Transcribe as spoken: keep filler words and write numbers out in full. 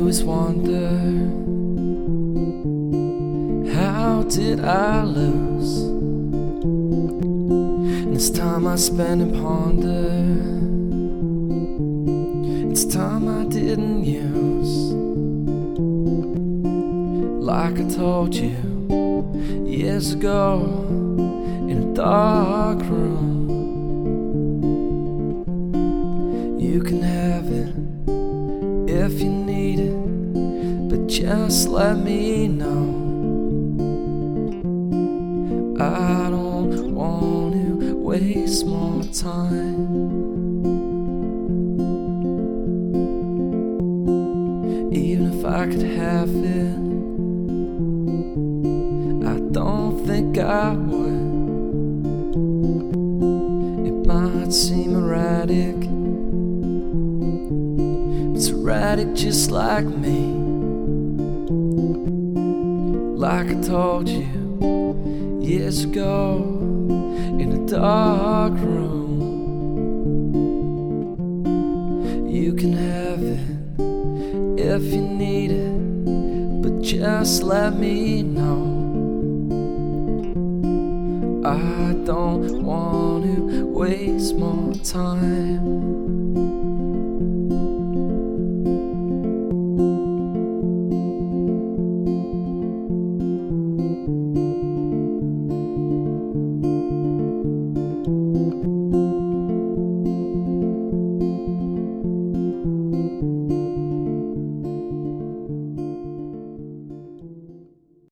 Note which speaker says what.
Speaker 1: always wonder, how did I lose? And it's time I spend and ponder, it's time I didn't use. Like I told you years ago in a dark room, you can have it if you need it, but just let me know. I don't want to waste more time. Even if I could have it, I don't think I would. It might seem erratic, it's erratic just like me. Like I told you years ago in a dark room, you can have it if you need it, but just let me know. I don't want to waste more time.